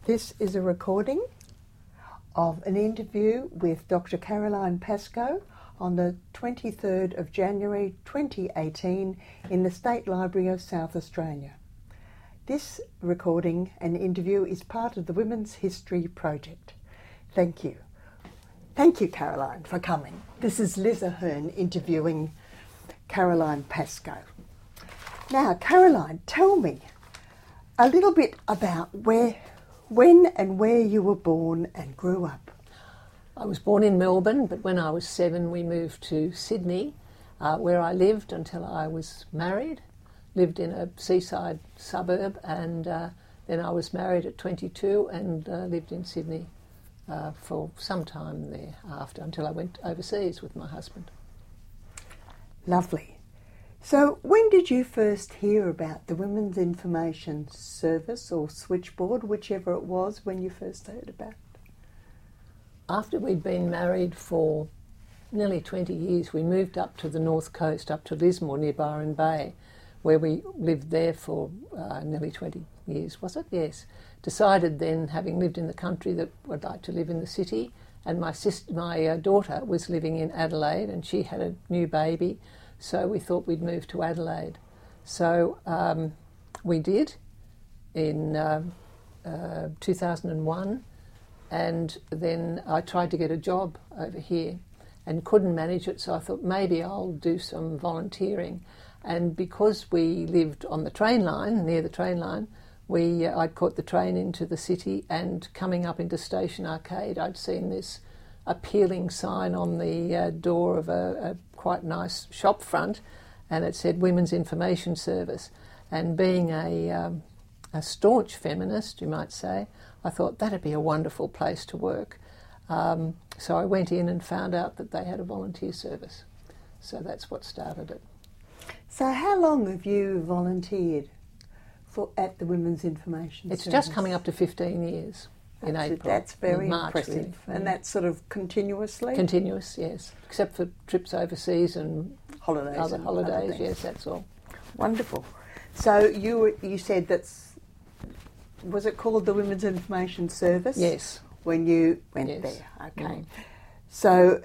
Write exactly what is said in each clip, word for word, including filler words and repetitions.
This is a recording of an interview with Doctor Caroline Pascoe on the twenty-third of January twenty eighteen in the State Library of South Australia. This recording and interview is part of the Women's History Project. Thank you. Thank you, Caroline, for coming. This is Liz Ahern interviewing Caroline Pascoe. Now, Caroline, tell me a little bit about where, when and where you were born and grew up. I was born in Melbourne, but when I was seven we moved to Sydney, uh, where I lived until I was married. Lived in a seaside suburb, and uh, then I was married at twenty-two and uh, lived in Sydney uh, for some time thereafter until I went overseas with my husband. Lovely. So when did you first hear about the Women's Information Service or Switchboard, whichever it was, when you first heard about it? After we'd been married for nearly twenty years, we moved up to the north coast, up to Lismore near Byron Bay, where we lived there for uh, nearly twenty years, was it? Yes. Decided then, having lived in the country, that I'd like to live in the city, and my sister, my uh, daughter was living in Adelaide and she had a new baby, so we thought we'd move to Adelaide. So um, we did in uh, uh, two thousand one, and then I tried to get a job over here and couldn't manage it, so I thought maybe I'll do some volunteering. And because we lived on the train line, near the train line, we uh, I'd caught the train into the city, and coming up into Station Arcade, I'd seen this appealing sign on the uh, door of a, a quite nice shop front, and it said Women's Information Service. And being a, um, a staunch feminist, you might say, I thought that'd be a wonderful place to work. Um, so I went in and found out that they had a volunteer service. So that's what started it. So how long have you volunteered for at the Women's Information It's Service? just coming up to fifteen years in that's, April. That's very in March, impressive. really. And Yeah. that's sort of continuously? Continuous, yes. Except for trips overseas and Holidays. other and holidays, other things. yes, that's all. Wonderful. So you were- you said that's, was it called the Women's Information Service? Yes. When you went Yes. there, okay. Mm. So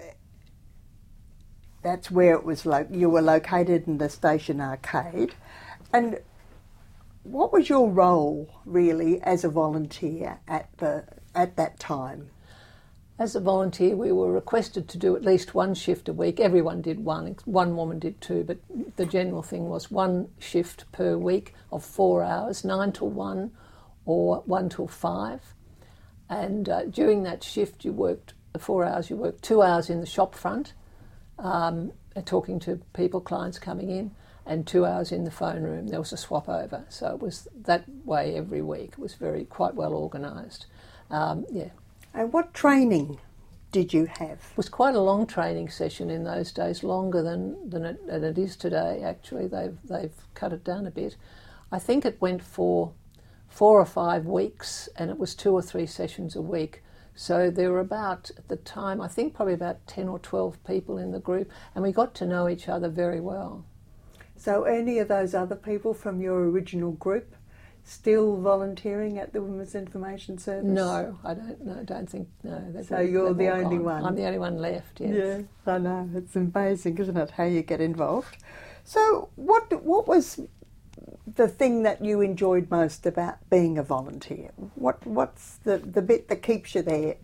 that's where it was. Lo- you were located in the Station Arcade, and what was your role really as a volunteer at the at that time? As a volunteer, we were requested to do at least one shift a week. Everyone did one. One woman did two, but the general thing was one shift per week of four hours, nine till one or one till five. And uh, during that shift, you worked the four hours. You worked two hours in the shop front, um, talking to people, clients coming in, and two hours in the phone room. There was a swap over, so it was that way every week. It was very quite well organised. Um, yeah. And what training did you have? It was quite a long training session in those days, longer than, than, it, than it is today, actually. They've, they've cut it down a bit. I think it went for four or five weeks, and it was two or three sessions a week. So there were about, at the time, I think probably about ten or twelve people in the group, and we got to know each other very well. So any of those other people from your original group still volunteering at the Women's Information Service? No, I don't. No, don't think. No. they've So all- you're they've the all only gone. one? I'm the only one left. Yes. Yeah, I know. It's amazing, isn't it, how you get involved? So what what was the thing that you enjoyed most about being a volunteer? What What's the, the bit that keeps you there?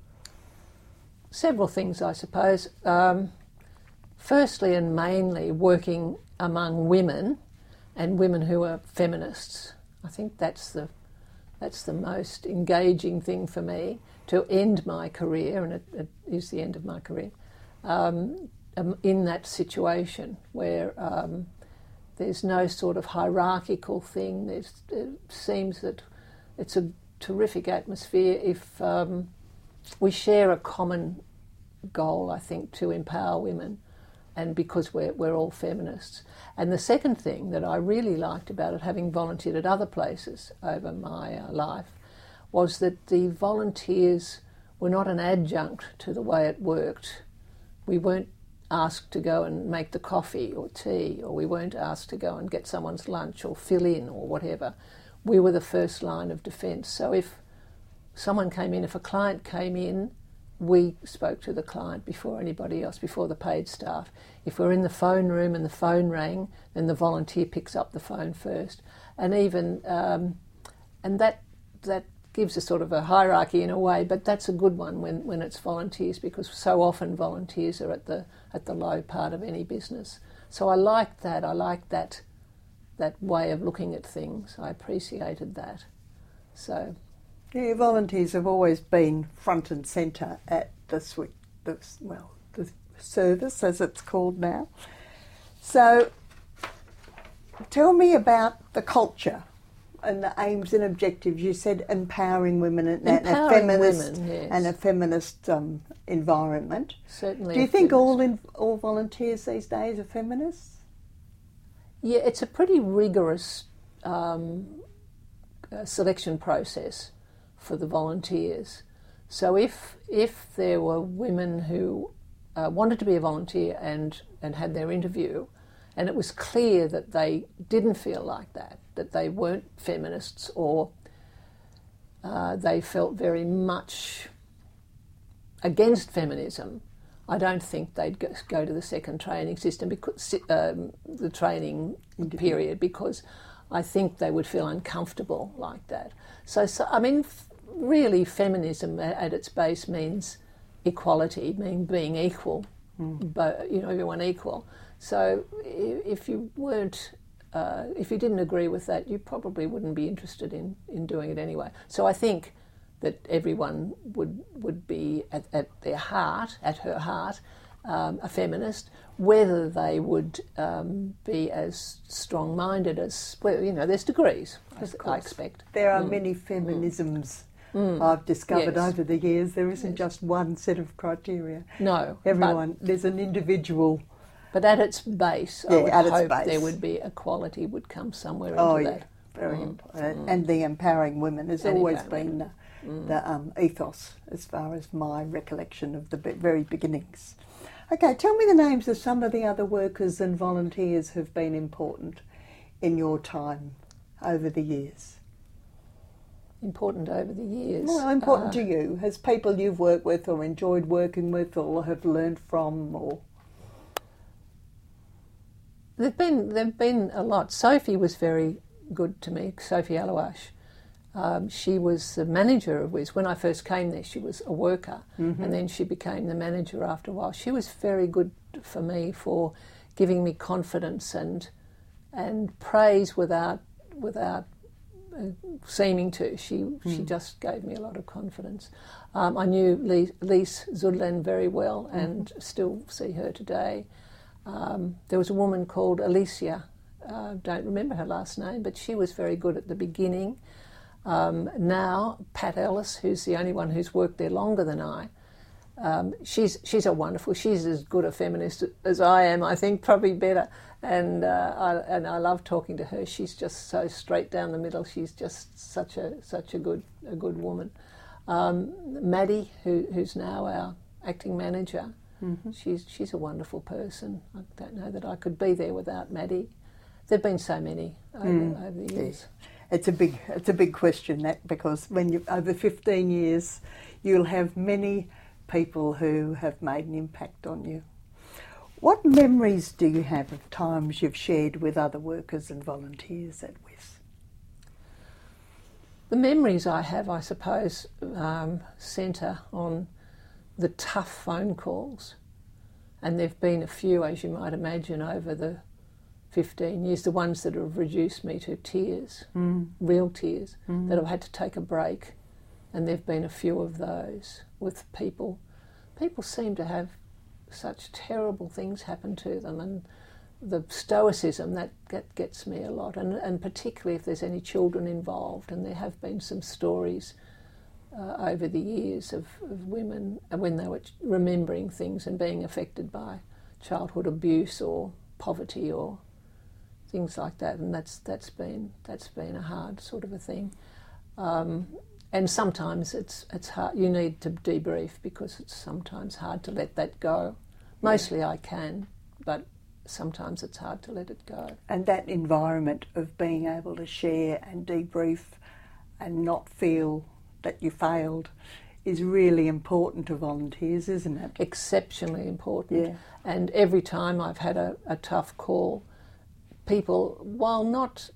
Several things, I suppose. Um, firstly and mainly, working among women and women who are feminists. I think that's the that's the most engaging thing for me, to end my career, and it, it is the end of my career, um, um, in that situation where um, there's no sort of hierarchical thing. There's, it seems that it's a terrific atmosphere if um, we share a common goal, I think, to empower women, and because we're, we're all feminists. And the second thing that I really liked about it, having volunteered at other places over my uh, life, was that the volunteers were not an adjunct to the way it worked. We weren't asked to go and make the coffee or tea, or we weren't asked to go and get someone's lunch or fill in or whatever. We were the first line of defence. So if someone came in, if a client came in, we spoke to the client before anybody else, before the paid staff. If we're in the phone room and the phone rang, then the volunteer picks up the phone first. And even, um, and that that gives a sort of a hierarchy in a way, but that's a good one when, when it's volunteers, because so often volunteers are at the at the low part of any business. So I liked that. I liked that that way of looking at things. I appreciated that. So. Yeah, volunteers have always been front and centre at the, sw- the well, the service, as it's called now. So, tell me about the culture and the aims and objectives. You said empowering women and, empowering and a feminist women, yes. and a feminist um, environment. Certainly. Do you think all in, all volunteers these days are feminists? Yeah, it's a pretty rigorous um, uh, selection process for the volunteers. So if if there were women who uh, wanted to be a volunteer and, and had their interview, and it was clear that they didn't feel like that, that they weren't feminists, or uh, they felt very much against feminism, I don't think they'd go, go to the second training system, because um, the training period, because I think they would feel uncomfortable like that. So, so I mean, really, feminism at its base means equality, mean being equal, mm. but you know, everyone equal. So if you weren't, uh, if you didn't agree with that, you probably wouldn't be interested in, in doing it anyway. So I think that everyone would would be at, at their heart, at her heart, um, a feminist. Whether they would um, be as strong-minded as, well, you know, there's degrees, I, I expect. There are mm. many feminisms. Mm. I've discovered yes. over the years. There isn't yes. just one set of criteria. No. Everyone, there's an individual. But at its base, yeah, I would at hope its base. there would be equality would come somewhere oh, into yeah. that. Very mm. important. Mm. And the empowering women has and always been women. the, mm. the um, ethos, as far as my recollection of the very beginnings. Okay, tell me the names of some of the other workers and volunteers who've been important in your time over the years. Important over the years. Well, important uh, to you, as people you've worked with or enjoyed working with or have learned from, or... There've been there've been a lot. Sophie was very good to me, Sophie Alawash. Um, she was the manager of Wiz. When I first came there, she was a worker, mm-hmm. and then she became the manager after a while. She was very good for me for giving me confidence and and praise without without uh, seeming to. She mm. she just gave me a lot of confidence. Um, I knew Lise, Lise Zudlen very well, mm-hmm. and still see her today. Um, there was a woman called Alicia. I uh, don't remember her last name, but she was very good at the beginning. Um, now, Pat Ellis, who's the only one who's worked there longer than I, um, she's she's a wonderful, she's as good a feminist as I am, I think, probably better. And uh, I, and I love talking to her. She's just so straight down the middle. She's just such a such a good a good woman. Um, Maddie, who, who's now our acting manager, mm-hmm. she's she's a wonderful person. I don't know that I could be there without Maddie. There've been so many over, mm. over the years. Yeah. It's a big, it's a big question, that, because when you over fifteen years, you'll have many people who have made an impact on you. What memories do you have of times you've shared with other workers and volunteers at Wiz? The memories I have, I suppose, um, centre on the tough phone calls, and there've been a few, as you might imagine, over the fifteen years, the ones that have reduced me to tears, mm. real tears, mm. that I've had to take a break, and there've been a few of those with people. People seem to have such terrible things happen to them, and the stoicism, that, that gets me a lot, and, and particularly if there's any children involved, and there have been some stories uh, over the years of, of women when they were remembering things and being affected by childhood abuse or poverty or things like that, and that's that's been that's been a hard sort of a thing. Um, and sometimes it's it's hard. You need to debrief, because it's sometimes hard to let that go. Mostly yeah. I can, but sometimes it's hard to let it go. And that environment of being able to share and debrief and not feel that you failed is really important to volunteers, isn't it? Exceptionally important. Yeah. And every time I've had a, a tough call, people, while not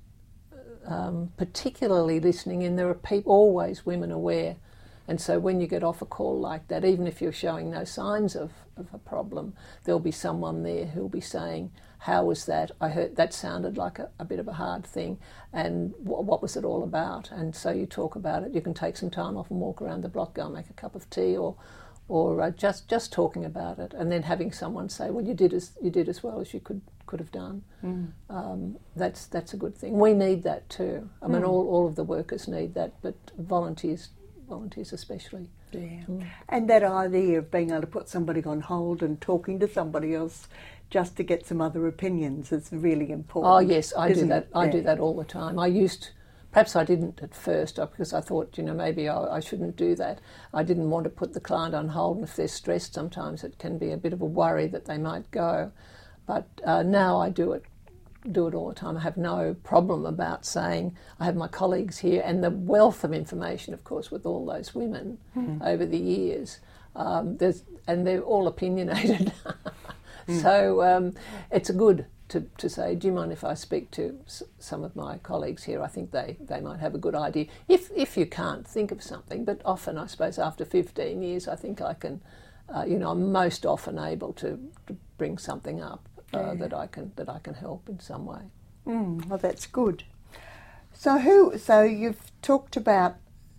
um, particularly listening in, there are peop- always women aware. And so when you get off a call like that, even if you're showing no signs of, of a problem, there'll be someone there who'll be saying, how was that? I heard that sounded like a, a bit of a hard thing, and w- what was it all about? And so you talk about it. You can take some time off and walk around the block, go and make a cup of tea, or or uh, just just talking about it, and then having someone say, well, you did as you did as well as you could could have done. Mm. Um, that's that's a good thing. We need that too. I mean, Mm. all, all of the workers need that, but volunteers volunteers especially. Yeah. Mm. And that idea of being able to put somebody on hold and talking to somebody else just to get some other opinions is really important. Oh yes, I do isn't that. it? I Yeah. do that all the time. I used, perhaps I didn't at first, uh, because I thought, you know, maybe I, I shouldn't do that. I didn't want to put the client on hold, and if they're stressed, sometimes it can be a bit of a worry that they might go. But uh, now I do it, do it all the time. I have no problem about saying I have my colleagues here, and the wealth of information, of course, with all those women mm. over the years. Um, there's and they're all opinionated. Mm. So um, it's good to, to say, do you mind if I speak to s- some of my colleagues here? I think they, they might have a good idea. If if you can't think of something, but often I suppose after fifteen years I think I can, uh, you know, I'm most often able to, to bring something up uh, yeah. that I can that I can help in some way. Mm, well, that's good. So who? So you've talked about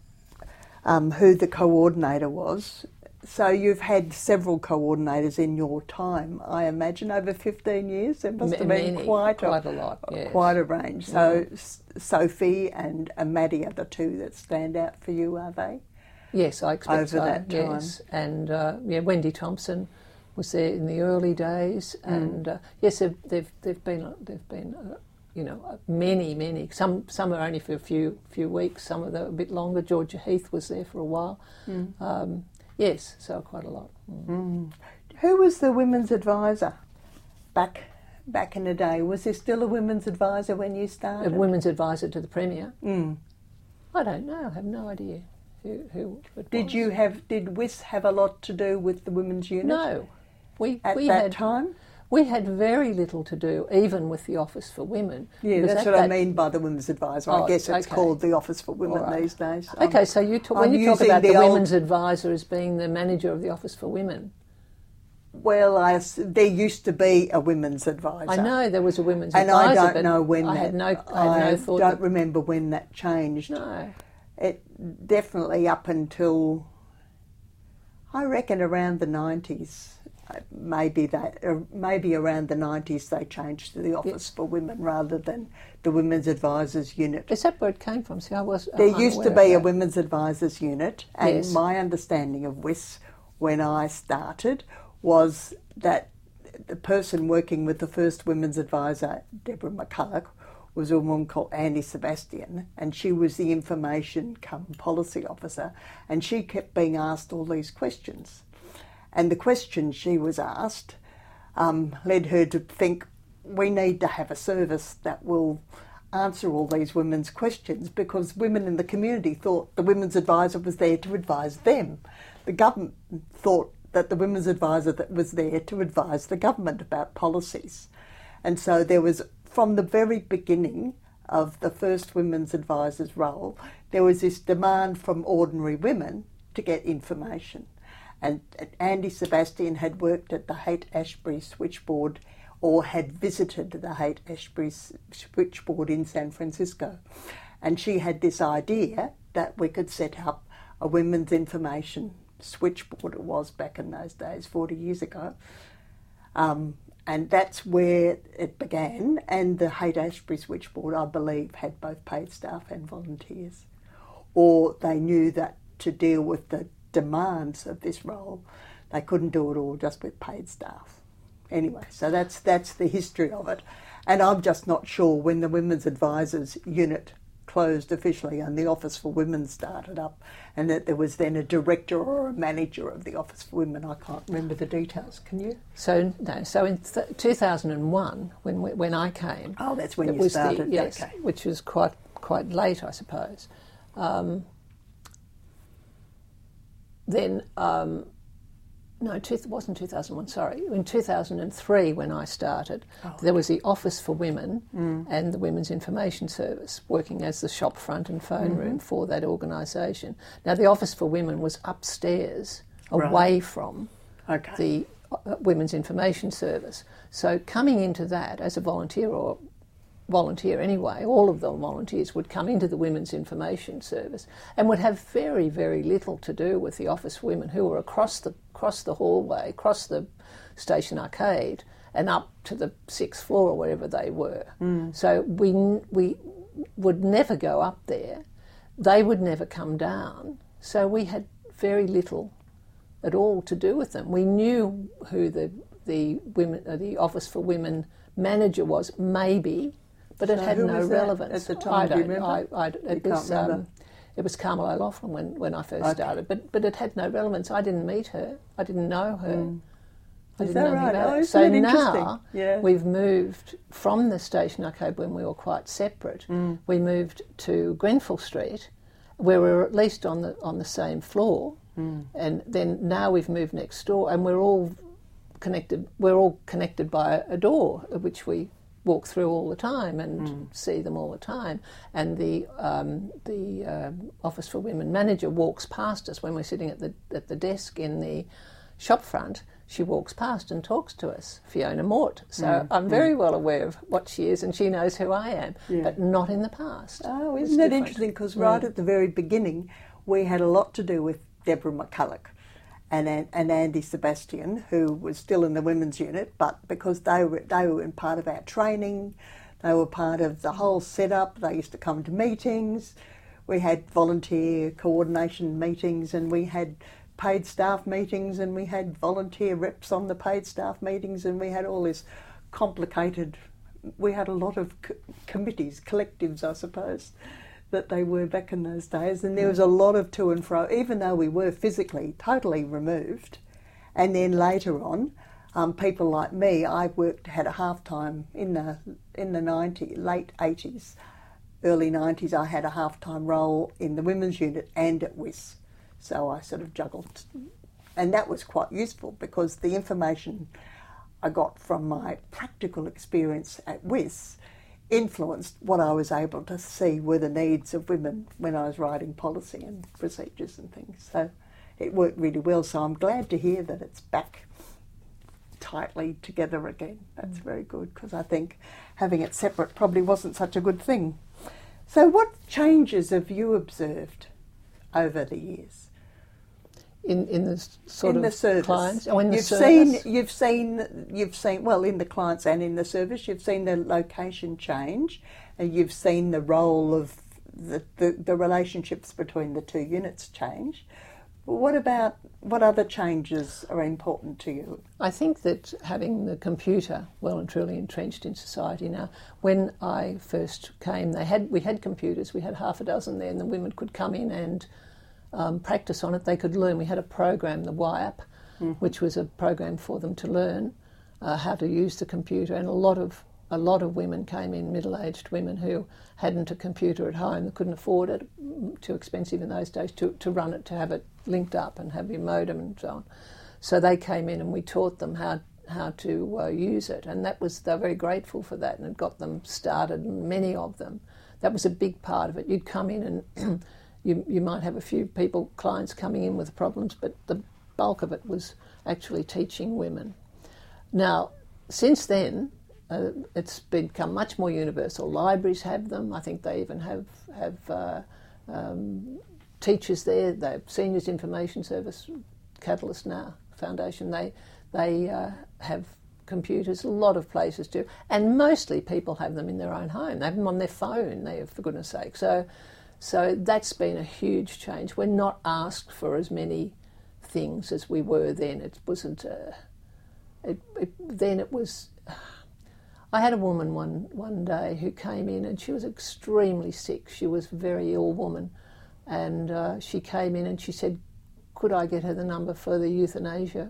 um, who the coordinator was. So you've had several coordinators in your time, I imagine, over fifteen years. There must have been Many, quite, quite a, a lot, yes. quite a range. So Yeah. Sophie and Maddie are the two that stand out for you, are they? Yes, I expect over so. that time. Yes, and uh, yeah, Wendy Thompson was there in the early days, Mm. and uh, yes, they've they've, they've been they've been uh, you know many many. Some some are only for a few few weeks. Some of them a bit longer. Georgia Heath was there for a while. Mm. Um, yes, so quite a lot. Mm. Mm. Who was the women's advisor back back in the day? Was there still a women's advisor when you started? A women's advisor to the Premier. Mm. I don't know. I have no idea who who it Did was. you have? Did W I S have a lot to do with the women's unit? No, we at we that had time. we had very little to do, even with the Office for Women. Yeah, because that's at what I that- mean by the women's advisor. Oh, I guess it's okay. called the Office for Women All right. these days. Okay, I'm- so you talk, when I'm you talk using about the, the old- women's advisor as being the manager of the Office for Women. Well, I, s- there used to be a women's advisor. I know there was a women's and advisor, I don't but know when I that. had no, I had no I thought don't that, remember when that changed. no. It definitely up until I reckon around the nineties. Maybe that, uh, maybe around the nineties they changed to the Office for Women rather than the Women's Advisors Unit. Is that where it came from? See, I was There I'm used to unaware be of a that. Women's Advisors Unit, and Yes. my understanding of W I S when I started was that the person working with the first Women's Advisor, Deborah McCulloch, was a woman called Andy Sebastian, and she was the information cum policy officer, and she kept being asked all these questions. And the questions she was asked um, led her to think, we need to have a service that will answer all these women's questions, because women in the community thought the women's advisor was there to advise them. The government thought that the women's advisor that was there to advise the government about policies. And so there was, from the very beginning of the first women's advisor's role, there was this demand from ordinary women to get information. And Andy Sebastian had worked at the Haight-Ashbury switchboard, or had visited the Haight-Ashbury switchboard in San Francisco. And she had this idea that we could set up a women's information switchboard. It was back in those days, forty years ago. Um, and that's where it began. And the Haight-Ashbury switchboard, I believe, had both paid staff and volunteers. Or they knew that to deal with the demands of this role, they couldn't do it all just with paid staff. Anyway, so that's that's the history of it. And I'm just not sure when the Women's Advisors Unit closed officially and the Office for Women started up, and that there was then a director or a manager of the Office for Women. I can't remember the details. Can you? So no. So in th- two thousand one, when we, when I came, Oh, that's when it you was started. The, yes, Okay. which was quite quite late, I suppose. Um, then, um, no, two, it wasn't two thousand one, sorry. In two thousand three, when I started, oh, there was the Office for Women mm. and the Women's Information Service, working as the shop front and phone mm-hmm. room for that organisation. Now, the Office for Women was upstairs, right. away from okay. the uh, Women's Information Service. So coming into that as a volunteer, or volunteer anyway, all of the volunteers would come into the Women's Information Service and would have very, very little to do with the Office for Women, who were across the across the hallway, across the station arcade, and up to the sixth floor or wherever they were. Mm. So we we would never go up there. They would never come down. So we had very little at all to do with them. We knew who the the women, uh, the Office for Women manager was, maybe, but it so had who no was that relevance. at the time? I do you don't. remember? I, I, it you was. Can't remember. Um, It was Carmel O'Loughlin when, when I first okay. started, but but it had no relevance. I didn't meet her. I didn't know her. Mm. I Is didn't that know anything right? about Oh, her. isn't So that interesting? now Yeah. we've moved from the station arcade when we were quite separate. Mm. We moved to Grenfell Street, where we were at least on the on the same floor, mm. and then now we've moved next door, and we're all connected. We're all connected by a door, which we walk through all the time and mm. see them all the time. And the um, the um, Office for Women manager walks past us when we're sitting at the at the desk in the shop front. She walks past and talks to us, Fiona Mort. So mm. I'm very mm. well aware of what she is, and she knows who I am, yeah. but not in the past. Oh, It's isn't that different. interesting? Because right Mm. at the very beginning, we had a lot to do with Deborah McCulloch and and Andy Sebastian, who was still in the women's unit, but because they were they were in part of our training, they were part of the whole setup. They used to come to meetings. We had volunteer coordination meetings, and we had paid staff meetings, and we had volunteer reps on the paid staff meetings, and we had all this complicated. We had a lot of co- committees, collectives, I suppose, that they were back in those days, and there was a lot of to and fro, even though we were physically totally removed. And then later on, um, people like me, I worked, had a half time in the in the nineties, late eighties, early nineties. I had a half time role in the women's unit and at W I S, so I sort of juggled, and that was quite useful because the information I got from my practical experience at W I S influenced what I was able to see were the needs of women when I was writing policy and procedures and things. So it worked really well. So I'm glad to hear that it's back tightly together again. That's very good, because I think having it separate probably wasn't such a good thing. So what changes have you observed over the years? In in the sort in of the service. clients? Oh, in the you've service? seen you've seen you've seen well in the clients and in the service. You've seen the location change, and you've seen the role of the, the, the relationships between the two units change. What about what other changes are important to you? I think that having the computer well and truly entrenched in society now. When I first came, they had we had computers. We had half a dozen there, and the women could come in and Um, practice on it. They could learn. We had a program, the Y A P, mm-hmm. which was a program for them to learn uh, how to use the computer. And a lot of a lot of women came in, middle-aged women who hadn't a computer at home, that couldn't afford it, too expensive in those days to, to run it, to have it linked up and have your modem and so on. So they came in and we taught them how how to uh, use it, and that was they're very grateful for that, and it got them started. Many of them, that was a big part of it. You'd come in and You, you might have a few people, clients coming in with problems, but the bulk of it was actually teaching women. Now, since then, uh, it's become much more universal. Libraries have them. I think they even have have uh, um, teachers there. They have Seniors Information Service, Catalyst now Foundation. They they uh, have computers. A lot of places do, and mostly people have them in their own home. They have them on their phone. They have, for goodness' sake. So. So that's been a huge change. We're not asked for as many things as we were then. It wasn't. Uh, it, it, then it was. I had a woman one one day who came in and she was extremely sick. She was a very ill woman, and uh, she came in and she said, "Could I get her the number for the euthanasia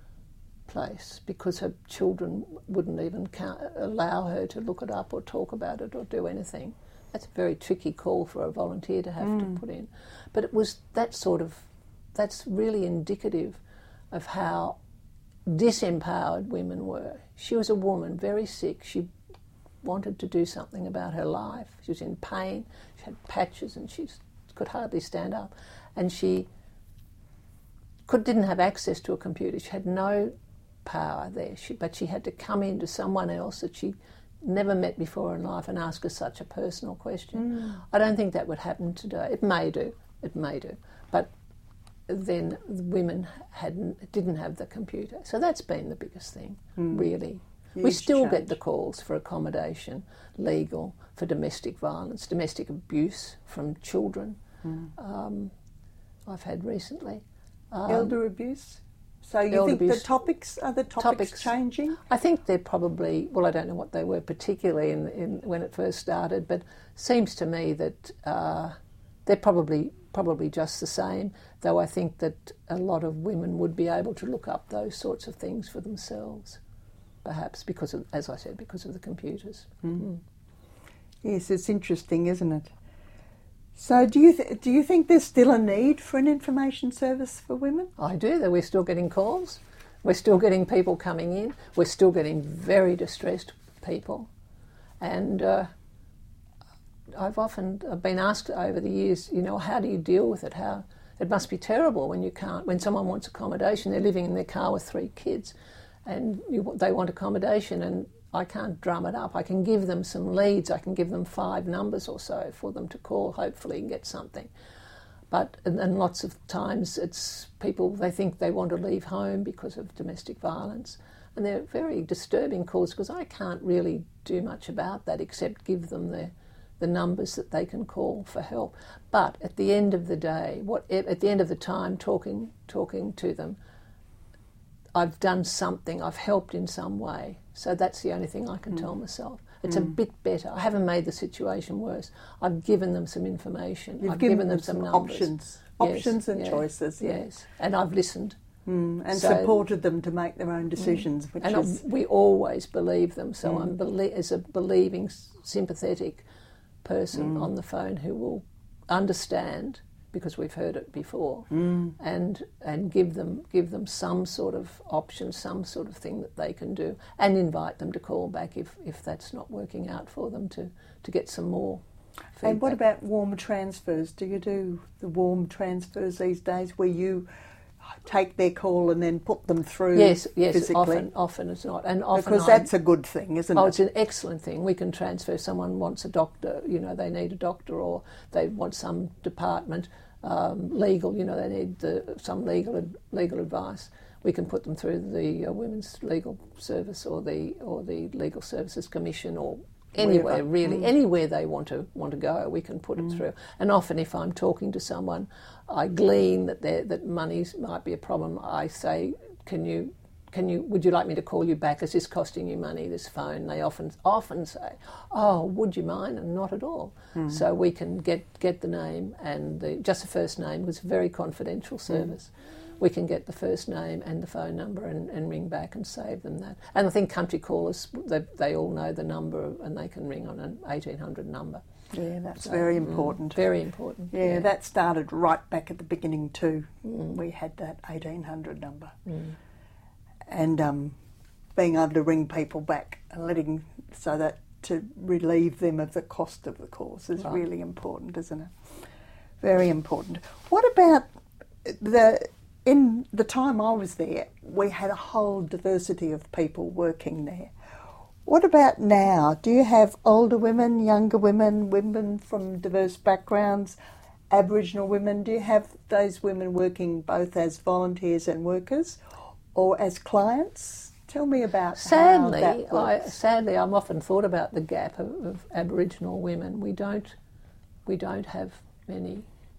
place?" Because her children wouldn't even count, allow her to look it up or talk about it or do anything. That's a very tricky call for a volunteer to have mm. to put in. But it was that sort of that's really indicative of how disempowered women were. She was a woman, very sick. She wanted to do something about her life. She was in pain. She had patches and she could hardly stand up. And she could, didn't have access to a computer. She had no power there. She, but she had to come in to someone else that she never met before in life and ask her such a personal question. Mm. I don't think that would happen today. It may do. It may do. But then women hadn't, didn't have the computer. So that's been the biggest thing, mm. really. Huge we still change. Get the calls for accommodation, legal, for domestic violence, domestic abuse from children. Mm. Um, I've had recently. Um, elder abuse? So you think abuse. the topics, are the topics, topics changing? I think they're probably, well, I don't know what they were particularly in, in when it first started, but seems to me that uh, they're probably probably just the same, though I think that a lot of women would be able to look up those sorts of things for themselves, perhaps because of, as I said, because of the computers. Mm. Mm. Yes, it's interesting, isn't it? So do you th- do you think there's still a need for an information service for women? I do, though we're still getting calls. We're still getting people coming in. We're still getting very distressed people. And uh, I've often been asked over the years, you know, how do you deal with it? How it must be terrible when you can't, when someone wants accommodation, they're living in their car with three kids and you, they want accommodation and I can't drum it up. I can give them some leads. I can give them five numbers or so for them to call, hopefully, and get something. But and, and lots of times it's people, they think they want to leave home because of domestic violence. And they're very disturbing calls because I can't really do much about that except give them the, the numbers that they can call for help. But at the end of the day, what at the end of the time, talking talking to them, I've done something, I've helped in some way. So that's the only thing I can mm. tell myself. It's mm. a bit better. I haven't made the situation worse. I've given them some information. You've I've given, given them, them some numbers. options. Yes, options and yeah, choices. Yes, and I've listened. Mm. And so, supported them to make their own decisions. Mm. Which and is... we always believe them. So mm. I'm belie- as a believing, sympathetic person mm. on the phone who will understand, because we've heard it before, mm. and and give them give them some sort of option, some sort of thing that they can do, and invite them to call back if, if that's not working out for them, to, to get some more feedback. And what about warm transfers? Do you do the warm transfers these days where you take their call and then put them through yes, yes, physically? often, often it's not. And often because I, that's a good thing, isn't oh, it? It's an excellent thing. We can transfer. Someone wants a doctor, you know, they need a doctor, or they want some department, um, legal, you know, they need the, some legal legal advice. We can put them through the uh, Women's Legal Service or the or the Legal Services Commission, or anywhere Wherever. really, mm. anywhere they want to want to go, we can put mm. it through. And often, if I'm talking to someone, I glean that there that money might be a problem. I say, "Can you, can you? Would you like me to call you back? Is this costing you money? This phone?" They often often say, "Oh, would you mind?" And not at all. Mm. So we can get get the name and the, just the first name. Was a very confidential service. Mm. We can get the first name and the phone number and, and ring back and save them that. And I think country callers, they, they all know the number and they can ring on an eighteen hundred number. Yeah, that's so, very important. Mm, very important. Yeah, yeah, that started right back at the beginning too. Mm. We had that eighteen hundred number. Mm. And um, being able to ring people back and letting, so that to relieve them of the cost of the course is right. really important, isn't it? Very important. What about the... In the time I was there, we had a whole diversity of people working there. What about now? Do you have older women, younger women, women from diverse backgrounds, Aboriginal women? Do you have those women working both as volunteers and workers or as clients? Tell me about sadly, how that works. I, sadly, I've often thought about the gap of, of Aboriginal women. We don't, we don't have many.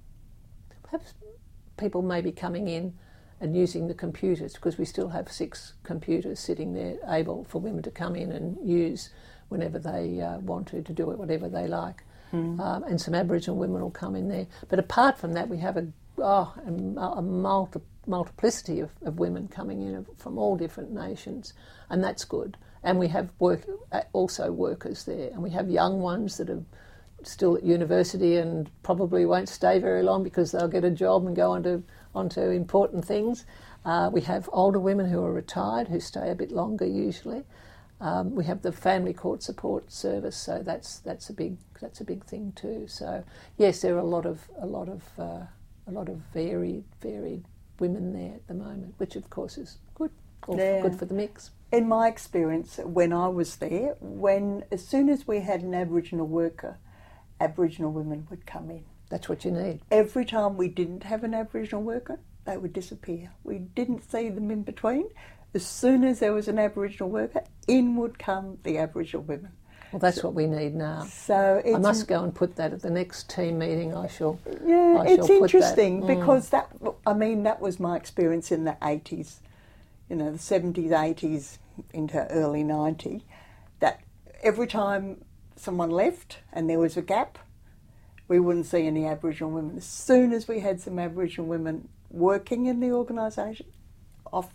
Perhaps people may be coming in and using the computers, because we still have six computers sitting there able for women to come in and use whenever they uh, want to, to do it, whatever they like. Mm. Um, and some Aboriginal women will come in there. But apart from that, we have a, oh, a, a multi, multiplicity of, of women coming in from all different nations, and that's good. And we have work, also workers there, and we have young ones that are still at university and probably won't stay very long because they'll get a job and go on to onto important things. Uh, we have older women who are retired who stay a bit longer usually. Um, we have the family court support service, so that's that's a big that's a big thing too. So yes, there are a lot of a lot of uh, a lot of varied varied women there at the moment, which of course is good, or Yeah. good for the mix. In my experience, when I was there, when as soon as we had an Aboriginal worker, Aboriginal women would come in. That's what you need. Every time we didn't have an Aboriginal worker, they would disappear. We didn't see them in between. As soon as there was an Aboriginal worker, in would come the Aboriginal women. Well, that's what we need now. So it's I must go and put that at the next team meeting. I shall. Yeah, I it's shall put interesting that. Mm. because that, I mean, that was my experience in the eighties, you know, the seventies, eighties into early ninety, that every time someone left and there was a gap, we wouldn't see any Aboriginal women. As soon as we had some Aboriginal women working in the organisation, off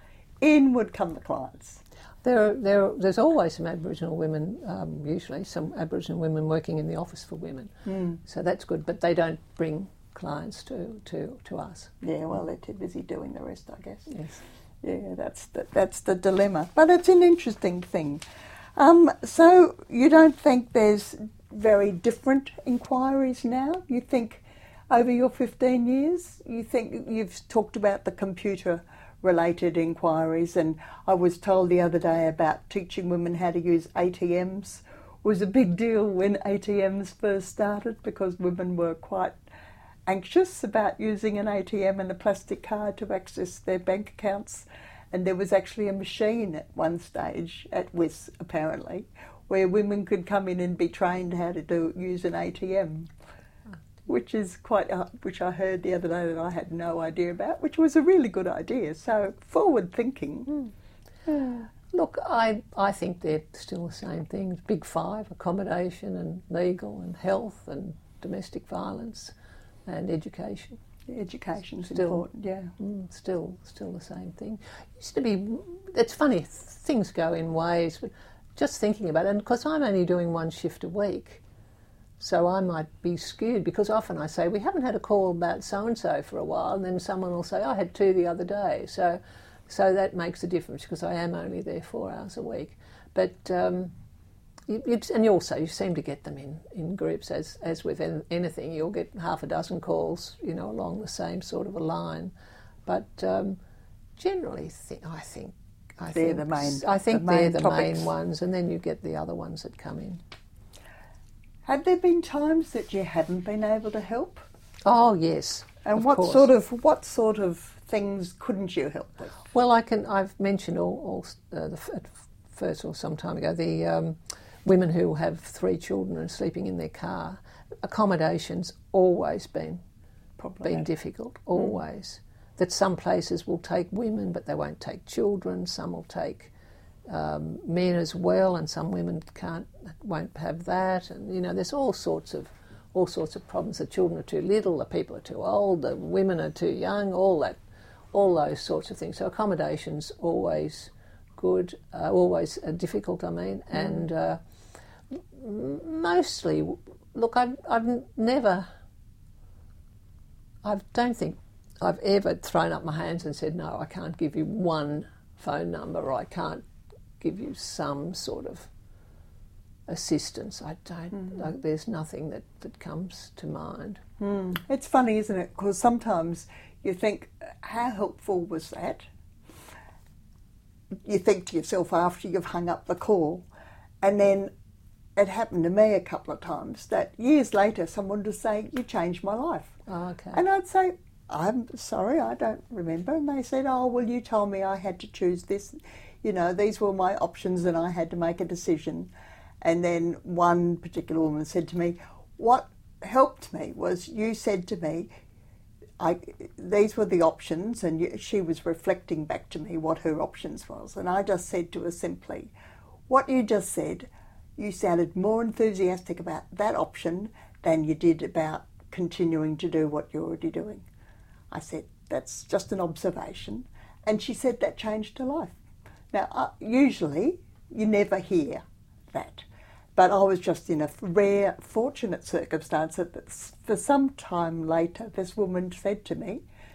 in would come the clients. There, there, there's always some Aboriginal women, um, usually some Aboriginal women working in the office for women. Mm. So that's good, but they don't bring clients to, to, to us. Yeah, well, they're too busy doing the rest, I guess. Yes. Yeah, that's the, that's the dilemma. But it's an interesting thing. Um, so you don't think there's very different inquiries now? You think over your fifteen years, you think you've talked about the computer related inquiries, and I was told the other day about teaching women how to use A T Ms was a big deal when A T Ms first started, because women were quite anxious about using an A T M and a plastic card to access their bank accounts. And there was actually a machine at one stage at W I S, apparently, where women could come in and be trained how to do use an A T M, which is quite, uh, which I heard the other day that I had no idea about, which was a really good idea. So forward thinking. Mm. Yeah. Look, I, I think they're still the same things. Big five: accommodation and legal and health and domestic violence and education. Education's Still. important, yeah. Mm, still, still the same thing. Used to be. It's funny. Things go in waves, but just thinking about it, and because I'm only doing one shift a week, so I might be skewed, because often I say we haven't had a call about so and so for a while, and then someone will say I had two the other day. So, so that makes a difference because I am only there four hours a week. But um, you, you, and you also you seem to get them in, in groups, as as with anything. You'll get half a dozen calls, you know, along the same sort of a line. But um, generally, th- I think I they're think the main. I think the main they're the topics. main ones, and then you get the other ones that come in. Have there been times that you haven't been able to help? Oh yes. And of what course. sort of what sort of things couldn't you help with? Well, I can. I've mentioned all, all uh, the f- at first or some time ago the um, women who have three children and sleeping in their car. Accommodation's always been Probably. been difficult. Always. Mm. That some places will take women, but they won't take children. Some will take um, men as well, and some women can't won't have that. And you know, there's all sorts of all sorts of problems. The children are too little. The people are too old. The women are too young. All that. All those sorts of things. So accommodation's always good, uh, always uh, difficult, I mean, mm. and uh, m- mostly, look, I've, I've never, I don't think I've ever thrown up my hands and said, no, I can't give you one phone number, or I can't give you some sort of assistance. I don't, mm. like, there's nothing that, that comes to mind. Mm. It's funny, isn't it? Because sometimes you think, how helpful was that? You think to yourself after you've hung up the call, and then it happened to me a couple of times that years later someone would say, you changed my life. Oh, okay. And I'd say, I'm sorry, I don't remember. And they said, oh, well, you told me I had to choose this. You know, these were my options and I had to make a decision. And then one particular woman said to me, what helped me was you said to me, I, these were the options, and you, she was reflecting back to me what her options was. And I just said to her simply, what you just said, you sounded more enthusiastic about that option than you did about continuing to do what you're already doing. I said, that's just an observation. And she said that changed her life. Now, uh, usually you never hear that. But I was just in a rare, fortunate circumstance that for some time later, this woman said to me,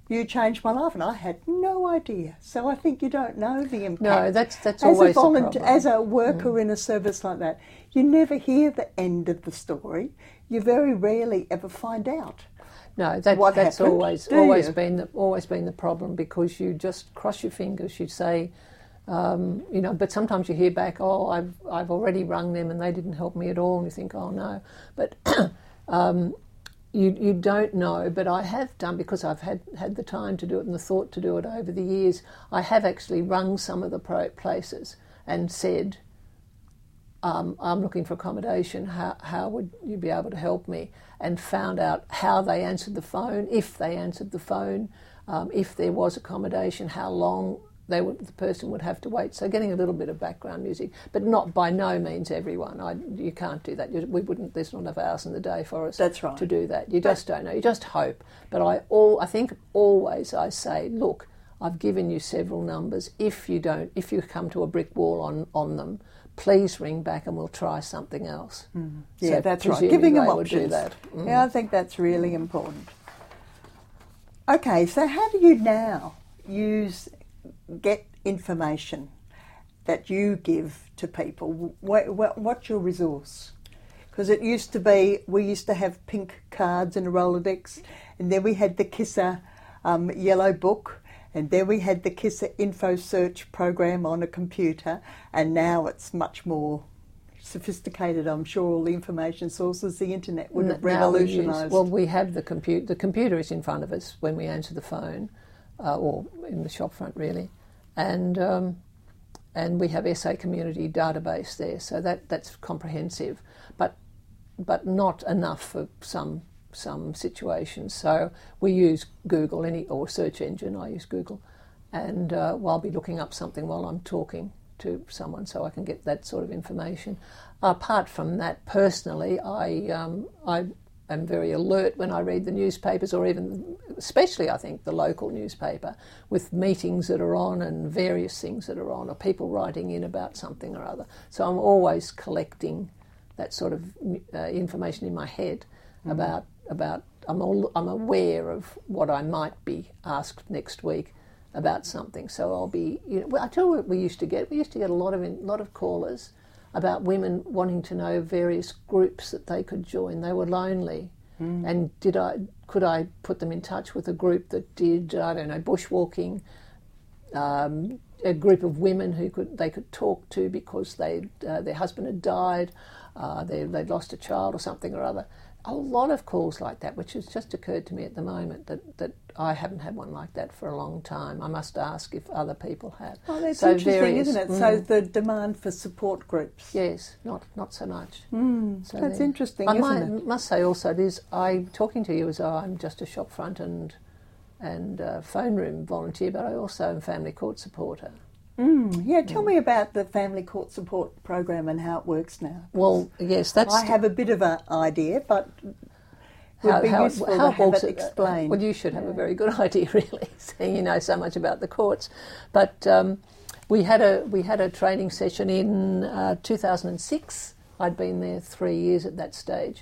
you changed my life, and I had no idea. So I think you don't know the impact. No, that's that's as always a volunteer, the problem. as a worker mm. in a service like that. You never hear the end of the story. You very rarely ever find out. No, that, what that's happened, always always you? been the, always been the problem, because you just cross your fingers. You say, um, you know, but sometimes you hear back, oh, I've I've already rung them and they didn't help me at all, and you think, oh no, but. um, You you don't know, but I have done, because I've had, had the time to do it and the thought to do it over the years. I have actually rung some of the pro- places and said, um, I'm looking for accommodation, how, how would you be able to help me? And found out how they answered the phone, if they answered the phone, um, if there was accommodation, how long they would, the person would have to wait. So getting a little bit of background music, but not by no means everyone. I, you can't do that. You, we wouldn't. There's not enough hours in the day for us. That's right. To do that. You just don't know. You just hope. But I all I think always I say, look, I've given you several numbers. If you don't, if you come to a brick wall on, on them, please ring back and we'll try something else. Mm. Yeah, so that's right. Giving them options. Do that. Mm. Yeah, I think that's really important. Okay, so how do you now use get information that you give to people? What, what, what's your resource? Because it used to be, we used to have pink cards in a Rolodex, and then we had the Kisser um, yellow book, and then we had the Kisser info search program on a computer, and now it's much more sophisticated. I'm sure all the information sources, the internet would have revolutionised. Well, we have the computer. The computer is in front of us when we answer the phone, uh, or in the shop front really, and um, and we have S A Community database there, so that that's comprehensive, but but not enough for some some situations. So we use Google any or search engine. I use Google, and uh, well, I'll be looking up something while I'm talking to someone, so I can get that sort of information. Apart from that, personally, I um, I am very alert when I read the newspapers, or even, especially I think, the local newspaper, with meetings that are on and various things that are on, or people writing in about something or other. So I'm always collecting that sort of uh, information in my head mm. about about. I'm all, I'm aware of what I might be asked next week about something, so I'll be. You know, well, I tell you what we used to get. We used to get a lot of in, lot of callers about women wanting to know various groups that they could join. They were lonely, mm. and did I could I put them in touch with a group that did I don't know bushwalking, um, a group of women who could they could talk to because they uh, their husband had died, uh, they they'd lost a child or something or other. A lot of calls like that, which has just occurred to me at the moment, that, that I haven't had one like that for a long time. I must ask if other people have. Oh, that's so interesting, various, isn't it? Mm, so the demand for support groups. Yes, not not so much. Mm, so that's then, interesting, I isn't might, it? must say also, it is, I talking to you as though I'm just a shop front and, and uh, phone room volunteer, but I also am family court supporter. Mm, yeah, tell mm. me about the family court support program and how it works now. Well, yes, that's... I have a bit of an idea, but... Would How, be how, useful how to have it it, explained. Well, you should have yeah. a very good idea, really, seeing you know so much about the courts. But um, we had a we had a training session in uh, two thousand six. I'd been there three years at that stage,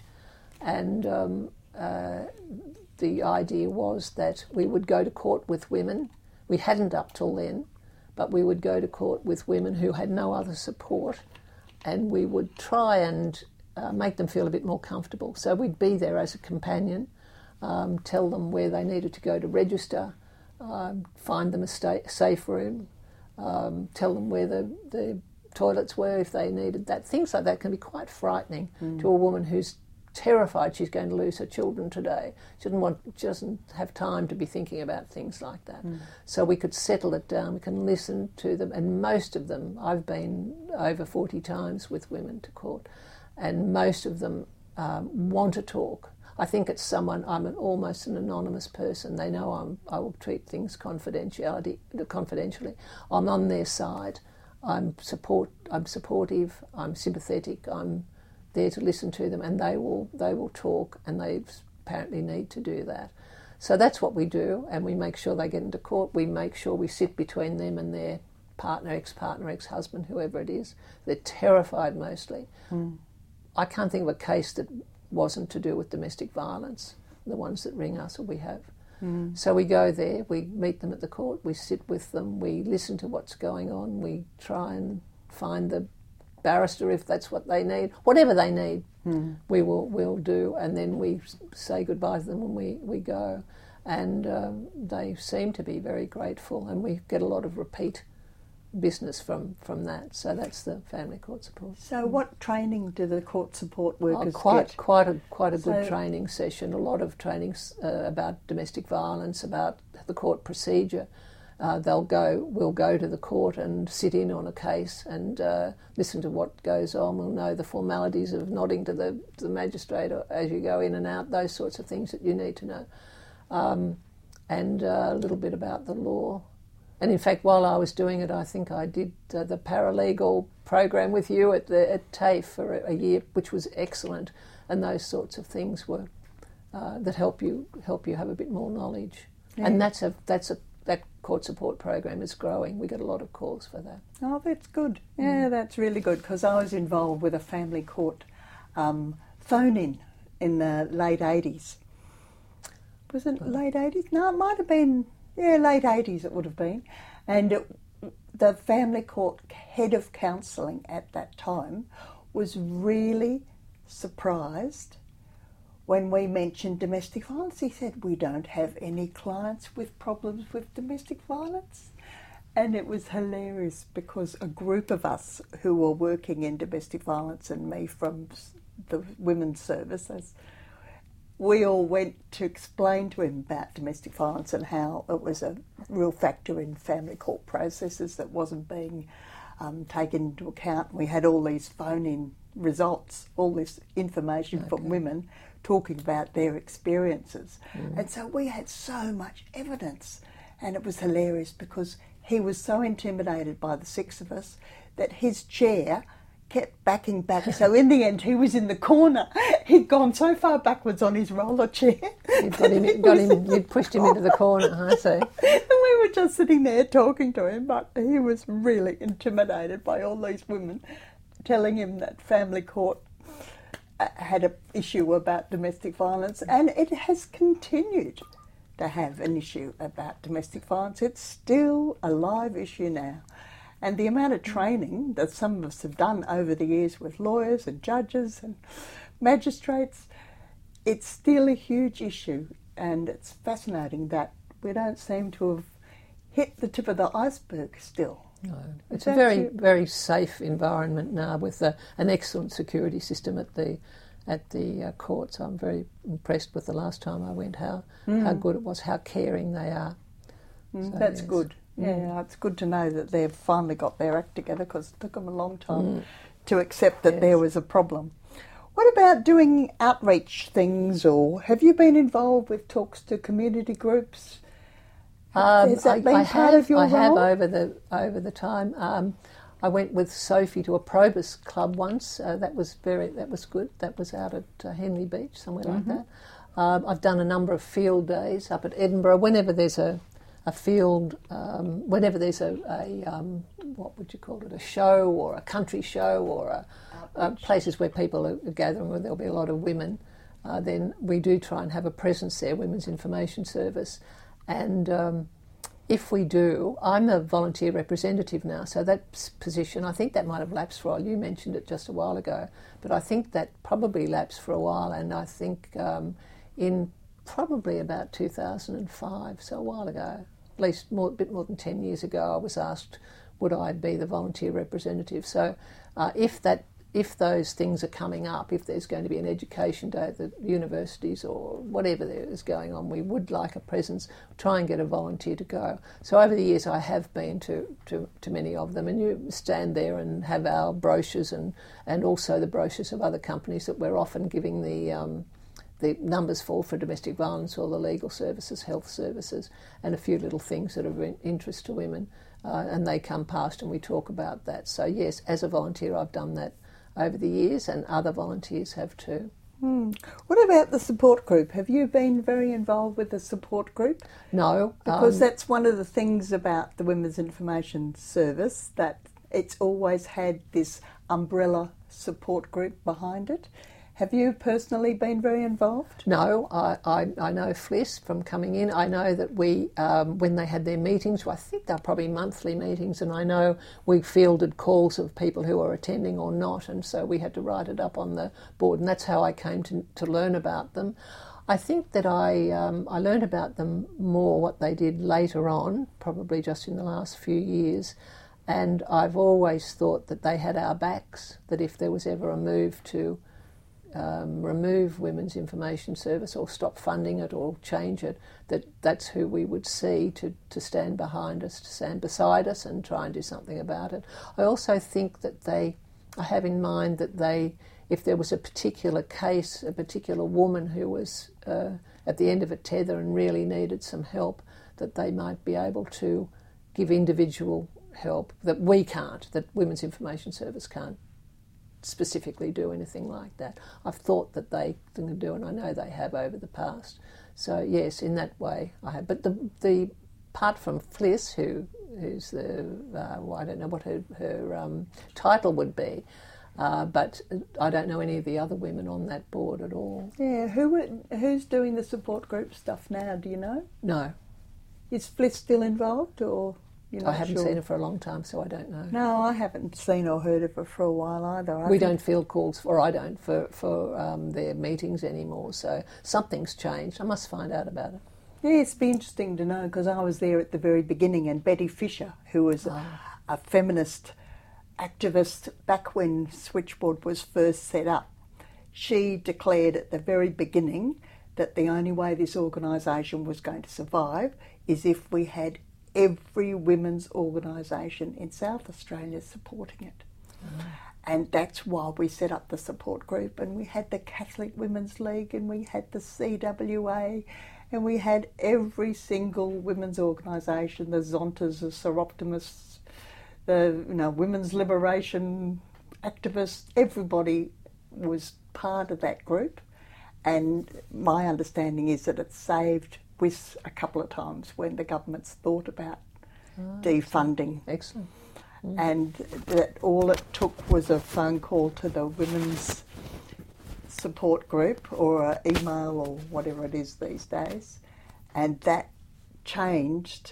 and um, uh, the idea was that we would go to court with women. We hadn't up till then, but we would go to court with women who had no other support, and we would try and Uh, make them feel a bit more comfortable. So we'd be there as a companion, um, tell them where they needed to go to register, um, find them a sta- safe room, um, tell them where the, the toilets were if they needed that. Things like that can be quite frightening mm. to a woman who's terrified she's going to lose her children today. She doesn't want, she doesn't have time to be thinking about things like that. Mm. So we could settle it down, we can listen to them, and most of them, I've been over forty times with women to court, and most of them um, want to talk. I think it's someone, I'm an, almost an anonymous person. They know I'm, I will treat things confidentiality, confidentially. I'm on their side. I'm support. I'm supportive. I'm sympathetic. I'm there to listen to them, and they will they will talk, and they apparently need to do that. So that's what we do, and we make sure they get into court. We make sure we sit between them and their partner, ex-partner, ex-husband, whoever it is. They're terrified mostly. Mm. I can't think of a case that wasn't to do with domestic violence, the ones that ring us or we have. Mm. So we go there, we meet them at the court, we sit with them, we listen to what's going on, we try and find the barrister if that's what they need, whatever they need, mm. we will we'll do, and then we say goodbye to them when we, we go. And um, they seem to be very grateful, and we get a lot of repeat business from, from that. So that's the family court support. So what training do the court support workers oh, quite, get? Quite a quite a good So, training session. A lot of trainings uh, about domestic violence, about the court procedure. Uh, they'll go. We'll go to the court and sit in on a case and uh, listen to what goes on. We'll know the formalities of nodding to the to the magistrate as you go in and out. Those sorts of things that you need to know, um, and uh, a little bit about the law. And in fact, while I was doing it, I think I did uh, the paralegal program with you at the at TAFE for a, a year, which was excellent. And those sorts of things were uh, that help you help you have a bit more knowledge. Yeah. And that's a that's a that court support program is growing. We get a lot of calls for that. Oh, that's good. Yeah, mm. that's really good, because I was involved with a family court um, phone-in in the late eighties. Was it oh. late eighties? No, it might have been, yeah, late eighties it would have been. And it, the family court head of counselling at that time was really surprised when we mentioned domestic violence. He said, we don't have any clients with problems with domestic violence. And it was hilarious, because a group of us who were working in domestic violence, and me from the women's services, we all went to explain to him about domestic violence and how it was a real factor in family court processes that wasn't being um, taken into account. We had all these phone-in results, all this information okay. from women talking about their experiences. Mm. And so we had so much evidence, and it was hilarious, because he was so intimidated by the six of us that his chair kept backing back. So in the end, he was in the corner. He'd gone so far backwards on his roller chair. You'd got him, got him, you'd pushed him into the corner, I see. And we were just sitting there talking to him, but he was really intimidated by all these women telling him that family court had an issue about domestic violence, and it has continued to have an issue about domestic violence. It's still a live issue now. And the amount of training that some of us have done over the years with lawyers and judges and magistrates, it's still a huge issue. And it's fascinating that we don't seem to have hit the tip of the iceberg still. No, it's a very, very safe environment now, with a, an excellent security system at the at the uh, courts. I'm very impressed with the last time I went, how mm. how good it was, how caring they are. Mm, so, that's yes. good. Yeah, mm. it's good to know that they've finally got their act together, because it took them a long time mm. to accept that yes. there was a problem. What about doing outreach things, or have you been involved with talks to community groups? Um, Has that I, been I part have, of your I role? have over the over the time. Um, I went with Sophie to a Probus club once. Uh, that was very that was good. That was out at uh, Henley Beach, somewhere mm-hmm. like that. Um, I've done a number of field days up at Edinburgh. Whenever there's a a field, um, whenever there's a, a um, what would you call it, a show or a country show, or a, uh, places where people are gathering, where there'll be a lot of women, uh, then we do try and have a presence there, Women's Information Service. And um, if we do, I'm a volunteer representative now, so that position, I think that might have lapsed for a while. You mentioned it just a while ago, but I think that probably lapsed for a while, and I think um, in probably about two thousand five, so a while ago, at least more, a bit more than ten years ago, I was asked would I be the volunteer representative. So uh, if that if those things are coming up, if there's going to be an education day at the universities or whatever there is going on, we would like a presence, try and get a volunteer to go. So over the years I have been to, to, to many of them, and you stand there and have our brochures and, and also the brochures of other companies that we're often giving the um, the numbers for for domestic violence, or the legal services, health services, and a few little things that are of interest to women. Uh, and they come past and we talk about that. So yes, as a volunteer I've done that over the years, and other volunteers have too. Hmm. What about the support group? Have you been very involved with the support group? No. Because um, that's one of the things about the Women's Information Service, that it's always had this umbrella support group behind it. Have you personally been very involved? No, I, I, I know Fliss from coming in. I know that we, um, when they had their meetings, well, I think they're probably monthly meetings, and I know we fielded calls of people who were attending or not, and so we had to write it up on the board, and that's how I came to, to learn about them. I think that I, um, I learned about them more what they did later on, probably just in the last few years, and I've always thought that they had our backs, that if there was ever a move to Um, remove Women's Information Service or stop funding it or change it, that that's who we would see to, to stand behind us, to stand beside us and try and do something about it. I also think that they, I have in mind that they, if there was a particular case, a particular woman who was uh, at the end of a tether and really needed some help, that they might be able to give individual help that we can't, that Women's Information Service can't specifically do anything like that. I've thought that they can do, and I know they have over the past. So yes, in that way I have. But the the apart from Fliss, who who's the uh, well, I don't know what her her um, title would be, uh, but I don't know any of the other women on that board at all. Yeah, who who's doing the support group stuff now? Do you know? No. Is Fliss still involved, or? I haven't sure? seen her for a long time, so I don't know. No, I haven't seen or heard of her for a while either. I we don't field calls, or I don't, for, for um, their meetings anymore, so something's changed. I must find out about it. Yeah, it's be interesting to know, because I was there at the very beginning, and Betty Fisher, who was oh. a, a feminist activist back when Switchboard was first set up, she declared at the very beginning that the only way this organisation was going to survive is if we had every women's organisation in South Australia supporting it. Mm. And that's why we set up the support group, and we had the Catholic Women's League, and we had the C W A, and we had every single women's organisation, the Zontas, the Seroptimists, the you know women's liberation activists, everybody was part of that group. And my understanding is that it saved W I S a couple of times when the government's thought about oh, defunding. Excellent. Mm. And that all it took was a phone call to the women's support group or an email or whatever it is these days, and that changed.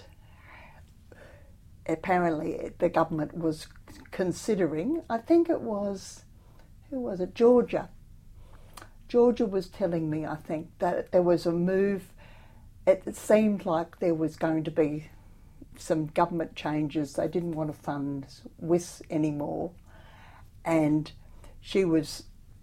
Apparently the government was considering, I think it was, who was it, Georgia. Georgia was telling me, I think, that there was a move. It seemed like there was going to be some government changes. They didn't want to fund W I S anymore. And she was,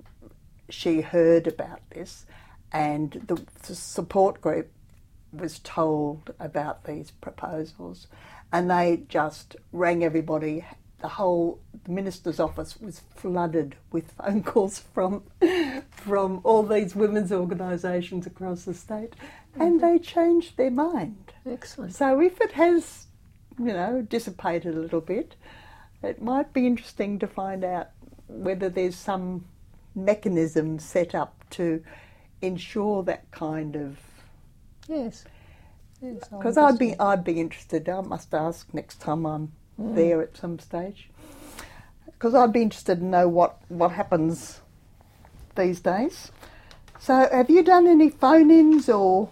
she heard about this, and the, the support group was told about these proposals, and they just rang everybody. The whole the minister's office was flooded with phone calls from from all these women's organisations across the state, and they changed their mind. Excellent. So if it has, you know, dissipated a little bit, it might be interesting to find out whether there's some mechanism set up to ensure that kind of. Yes. Because yes, I'd be I'd be interested. I must ask next time I'm Mm. there at some stage, because I'd be interested to know what, what happens these days. So have you done any phone-ins or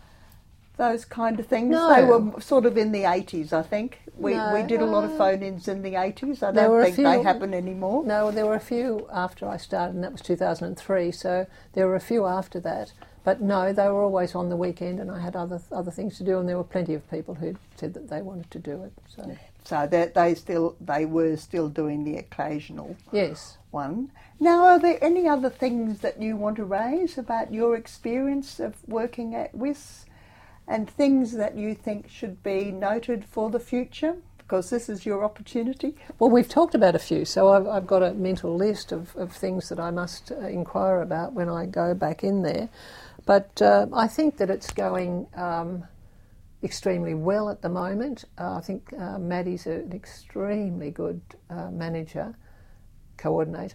those kind of things? No. They were sort of in the eighties, I think. We no. we did a lot of phone-ins in the eighties. I don't think few, they happen anymore. No, there were a few after I started, and that was two thousand three, so there were a few after that. But no, they were always on the weekend, and I had other other things to do, and there were plenty of people who said that they wanted to do it. So, yeah. so that they still they were still doing the occasional yes one. Now, are there any other things that you want to raise about your experience of working at W I S, and things that you think should be noted for the future? Because this is your opportunity. Well, we've talked about a few, so I've, I've got a mental list of, of things that I must uh, inquire about when I go back in there. But uh, I think that it's going um, extremely well at the moment. Uh, I think uh, Maddie's an extremely good uh, manager, coordinator.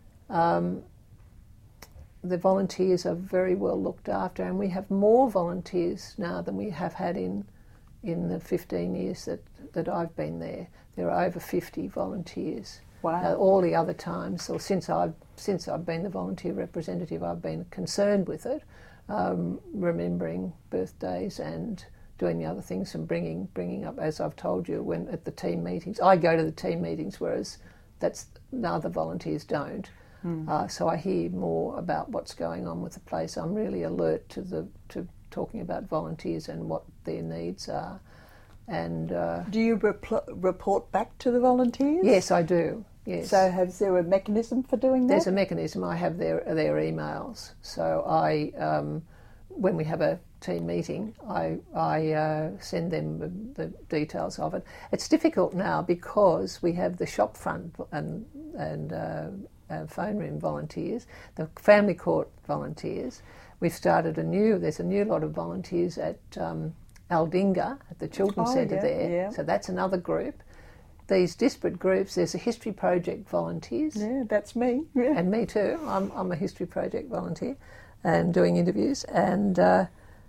Um, the volunteers are very well looked after, and we have more volunteers now than we have had in in the fifteen years that, that I've been there. There are over fifty volunteers. Wow. Uh, all the other times, or since I've since I've been the volunteer representative, I've been concerned with it, um, remembering birthdays and doing the other things and bringing bringing up, as I've told you, when at the team meetings. I go to the team meetings, whereas that's the other volunteers don't. Mm. Uh, so I hear more about what's going on with the place. I'm really alert to the to talking about volunteers and what their needs are. And uh, do you repl- report back to the volunteers? Yes, I do. Yes. So has there a mechanism for doing that? There's a mechanism. I have their their emails. So I, um, when we have a team meeting, I I uh, send them the, the details of it. It's difficult now because we have the shop front and and uh, uh, phone room volunteers, the family court volunteers. We've started a new. There's a new lot of volunteers at Um, Aldinga at the Children's oh, Centre yeah, there, yeah. So that's another group. These disparate groups, there's a History Project volunteers. Yeah, that's me. Yeah. And me too. I'm, I'm a History Project volunteer and doing interviews. And uh,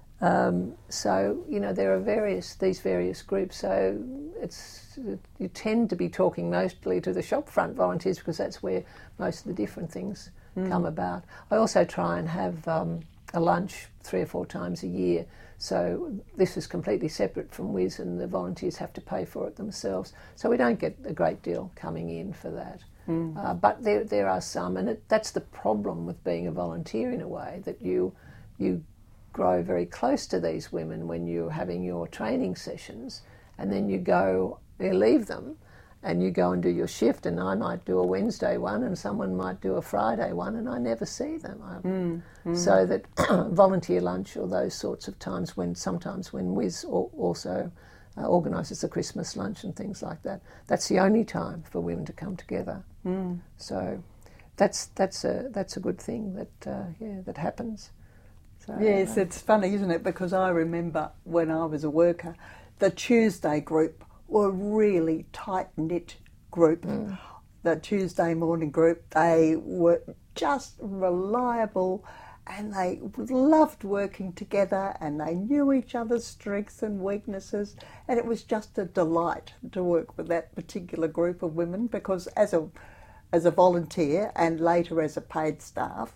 um, so, you know, there are various, these various groups. So it's, you tend to be talking mostly to the shopfront volunteers because that's where most of the different things mm. come about. I also try and have um, a lunch three or four times a year. So this is completely separate from W I S, and the volunteers have to pay for it themselves. So we don't get a great deal coming in for that. Mm. Uh, but there there are some, and it, that's the problem with being a volunteer in a way, that you you grow very close to these women when you're having your training sessions, and then you go, you leave them, and you go and do your shift, and I might do a Wednesday one and someone might do a Friday one, and I never see them. Mm, mm. So that volunteer lunch or those sorts of times, when sometimes when W I S also uh, organises the Christmas lunch and things like that, that's the only time for women to come together. Mm. So that's that's a that's a good thing that uh, yeah that happens. So, yes, uh, it's funny, isn't it? Because I remember when I was a worker, the Tuesday group were a really tight-knit group. Mm. The Tuesday morning group, they were just reliable and they loved working together and they knew each other's strengths and weaknesses, and it was just a delight to work with that particular group of women, because as a as a volunteer and later as a paid staff,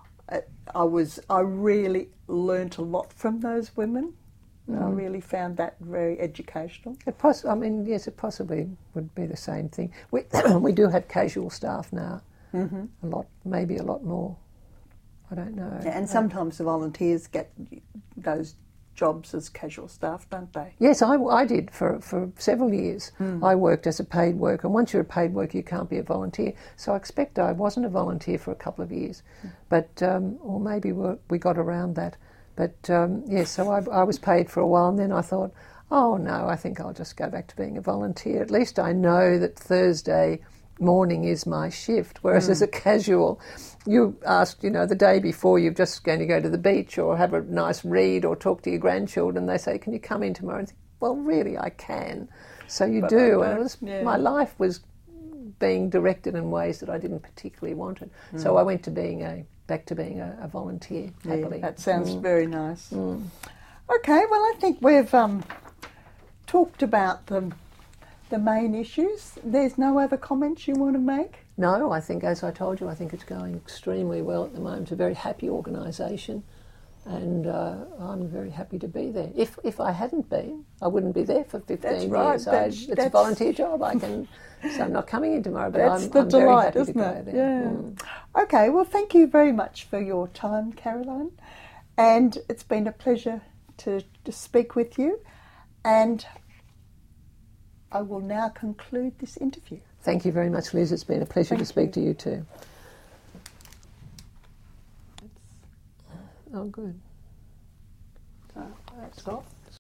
I was I really learnt a lot from those women. Mm. I really found that very educational. It poss- I mean, yes, it possibly would be the same thing. We we do have casual staff now, mm-hmm. a lot, maybe a lot more. I don't know. Yeah, and sometimes the volunteers get those jobs as casual staff, don't they? Yes, I, I did for, for several years. Mm. I worked as a paid worker. Once you're a paid worker, you can't be a volunteer. So I expect I wasn't a volunteer for a couple of years, mm. but um, or maybe we we got around that. But um, yes, so I, I was paid for a while, and then I thought, oh no, I think I'll just go back to being a volunteer. At least I know that Thursday morning is my shift, whereas mm. as a casual, you asked, you know, the day before you're just going to go to the beach or have a nice read or talk to your grandchildren. They say, can you come in tomorrow? And think, well, really, I can. So you but do. And it was, yeah. my life was being directed in ways that I didn't particularly want it. Mm. So I went to being a back to being a, a volunteer, happily. Yeah, that sounds mm. very nice. Mm. Okay, well, I think we've um, talked about the, the main issues. There's no other comments you want to make? No, I think, as I told you, I think it's going extremely well at the moment. It's a very happy organisation, and uh, I'm very happy to be there. If if I hadn't been, I wouldn't be there for fifteen that's right. years. That's, it's that's, a volunteer job. I can, so I'm not coming in tomorrow, but that's I'm, the I'm delight, very happy isn't to go it? there. Yeah. Mm. Okay, well, thank you very much for your time, Caroline, and it's been a pleasure to, to speak with you, and I will now conclude this interview. Thank you very much, Liz. It's been a pleasure Thank to speak you. to you too. Oh, good. So, that's off.